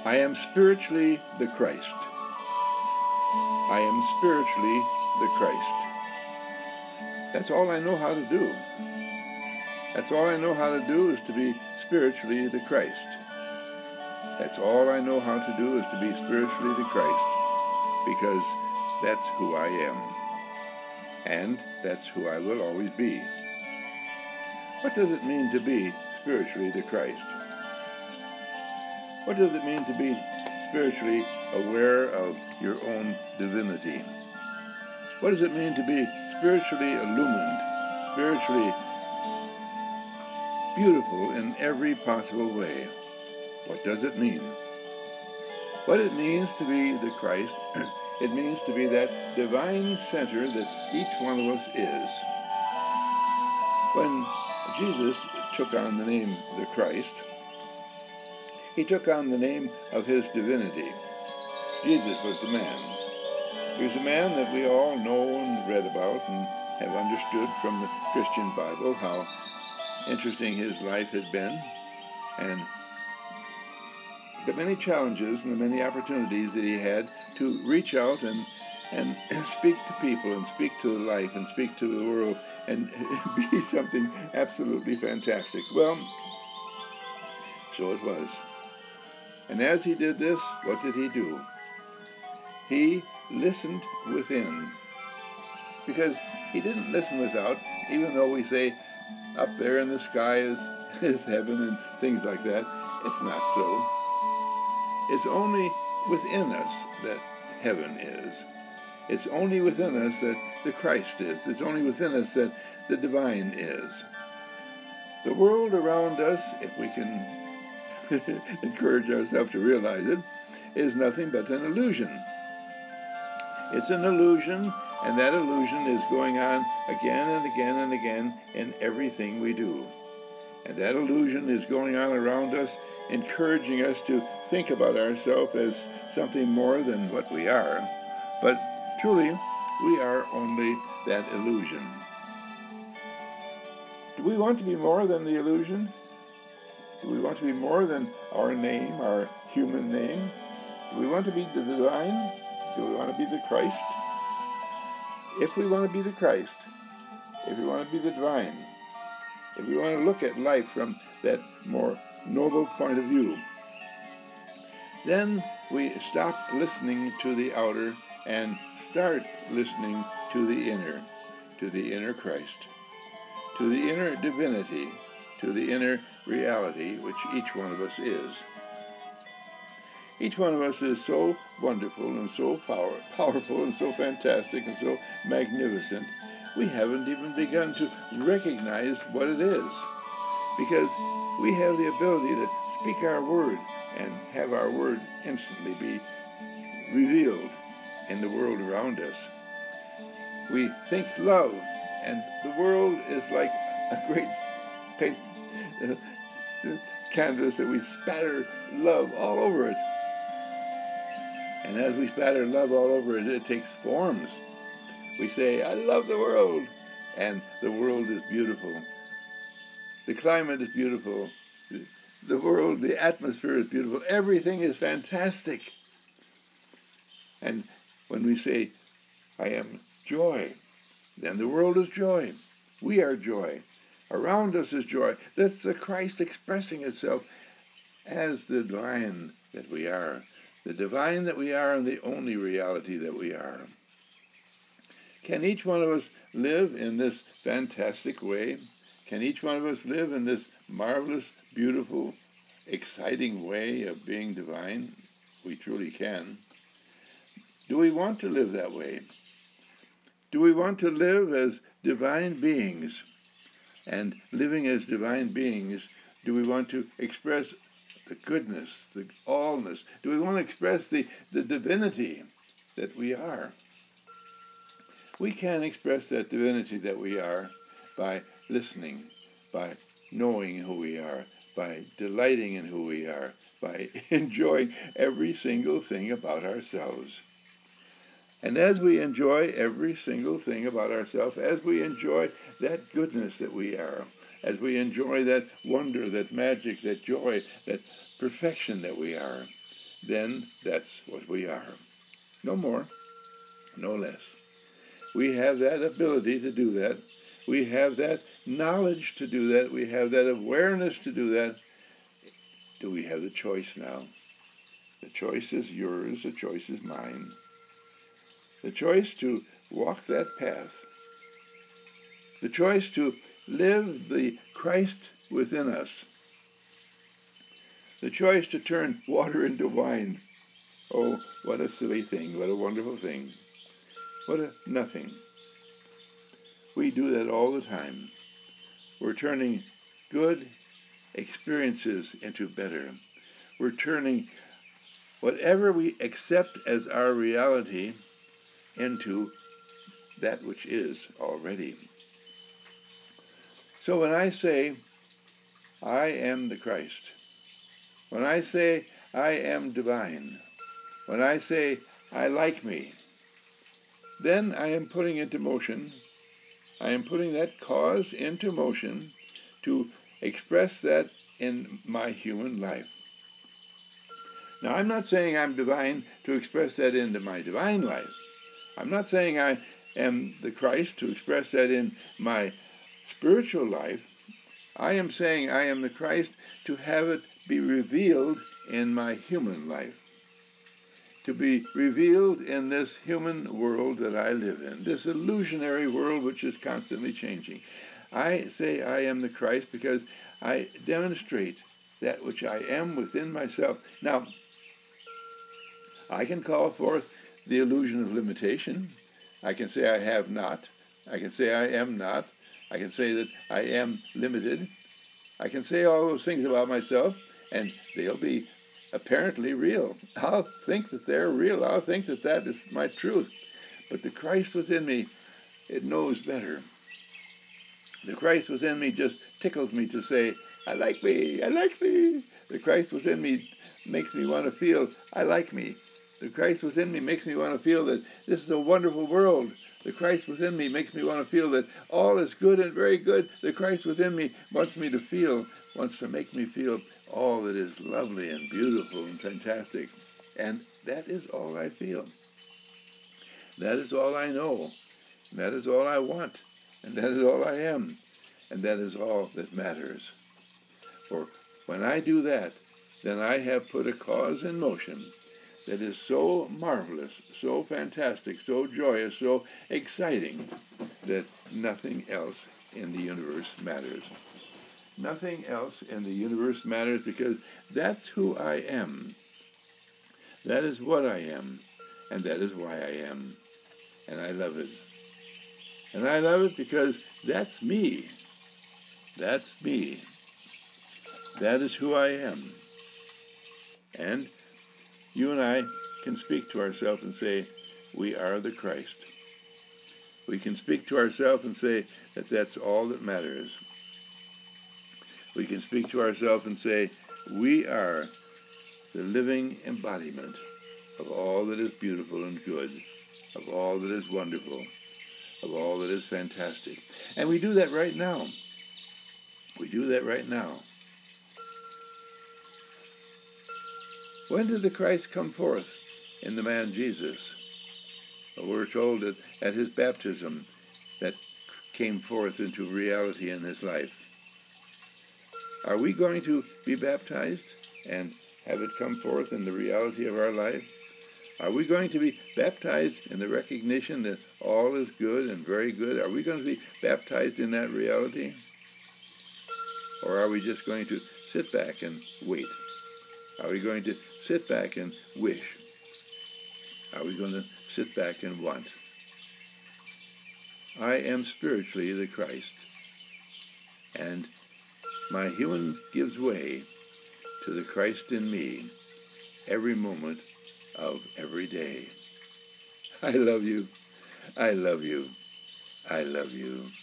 I am spiritually the Christ. I am spiritually the Christ. That's all I know how to do. That's all I know how to do is to be spiritually the Christ. That's all I know how to do is to be spiritually the Christ, because that's who I am. And that's who I will always be. What does it mean to be spiritually the Christ? What does it mean to be spiritually aware of your own divinity? What does it mean to be spiritually illumined, spiritually beautiful in every possible way? What does it mean? What it means to be the Christ, it means to be that divine center that each one of us is. When Jesus took on the name the Christ, he took on the name of his divinity. Jesus was the man. He was a man that we all know and read about and have understood from the Christian Bible how interesting his life had been, and the many challenges and the many opportunities that he had to reach out and speak to people and speak to life and speak to the world and be something absolutely fantastic. Well, so it was. And as he did this, what did he do? He listened within. Because he didn't listen without, even though we say up there in the sky is heaven and things like that. It's not so. It's only within us that heaven is. It's only within us that the Christ is. It's only within us that the divine is. The world around us, if we can encourage ourselves to realize it, is nothing but an illusion. It's an illusion, and that illusion is going on again and again and again in everything we do. And that illusion is going on around us, encouraging us to think about ourselves as something more than what we are. But truly, we are only that illusion. Do we want to be more than the illusion? Do we want to be more than our name, our human name? Do we want to be the divine? Do we want to be the Christ? If we want to be the Christ, if we want to be the divine, if we want to look at life from that more noble point of view, then we stop listening to the outer and start listening to the inner Christ, to the inner divinity, to the inner reality which each one of us is. Each one of us is so wonderful and so powerful and so fantastic and so magnificent, we haven't even begun to recognize what it is, because we have the ability to speak our word and have our word instantly be revealed in the world around us. We think love, and the world is like a great canvas that we spatter love all over it. And as we spatter love all over it, it takes forms. We say, I love the world, and the world is beautiful. The climate is beautiful. The world, the atmosphere is beautiful. Everything is fantastic. And when we say, I am joy, then the world is joy. We are joy. Around us is joy. That's the Christ expressing itself as the divine that we are. The divine that we are and the only reality that we are. Can each one of us live in this fantastic way? Can each one of us live in this marvelous, beautiful, exciting way of being divine? We truly can. Do we want to live that way? Do we want to live as divine beings? And living as divine beings, do we want to express the goodness, the allness? Do we want to express the divinity that we are? We can express that divinity that we are by listening, by knowing who we are, by delighting in who we are, by enjoying every single thing about ourselves. And as we enjoy every single thing about ourselves, as we enjoy that goodness that we are, as we enjoy that wonder, that magic, that joy, that perfection that we are, then that's what we are. No more, no less. We have that ability to do that. We have that knowledge to do that. We have that awareness to do that. Do we have the choice now? The choice is yours. The choice is mine. The choice to walk that path. The choice to live the Christ within us. The choice to turn water into wine. Oh, what a silly thing. What a wonderful thing. What a nothing. We do that all the time. We're turning good experiences into better. We're turning whatever we accept as our reality into that which is already. So when I say, I am the Christ, when I say, I am divine, when I say, I like me, then I am putting into motion, I am putting that cause into motion to express that in my human life. Now, I'm not saying I'm divine to express that into my divine life. I'm not saying I am the Christ to express that in my spiritual life. I am saying I am the Christ to have it be revealed in my human life, to be revealed in this human world that I live in, this illusionary world which is constantly changing. I say I am the Christ because I demonstrate that which I am within myself. Now, I can call forth the illusion of limitation. I can say I have not. I can say I am not. I can say that I am limited. I can say all those things about myself, and they'll be apparently real. I'll think that they're real. I'll think that that is my truth. But the Christ within me, it knows better. The Christ within me just tickles me to say, I like me, I like me. The Christ within me makes me want to feel, I like me. The Christ within me makes me want to feel that this is a wonderful world. The Christ within me makes me want to feel that all is good and very good. The Christ within me wants to make me feel all that is lovely and beautiful and fantastic. And that is all I feel. That is all I know. And that is all I want. And that is all I am. And that is all that matters. For when I do that, then I have put a cause in motion that is so marvelous, so fantastic, so joyous, so exciting, that nothing else in the universe matters. Nothing else in the universe matters because that's who I am. That is what I am, and that is why I am. And I love it. And I love it because that's me. That's me. That is who I am. And you and I can speak to ourselves and say, we are the Christ. We can speak to ourselves and say that that's all that matters. We can speak to ourselves and say, we are the living embodiment of all that is beautiful and good, of all that is wonderful, of all that is fantastic. And we do that right now. We do that right now. When did the Christ come forth? In the man Jesus. We're told that at his baptism that came forth into reality in his life. Are we going to be baptized and have it come forth in the reality of our life? Are we going to be baptized in the recognition that all is good and very good? Are we going to be baptized in that reality? Or are we just going to sit back and wait? Are we going to sit back and wish? Are we going to sit back and want? I am spiritually the Christ, and my human gives way to the Christ in me every moment of every day. I love you. I love you. I love you.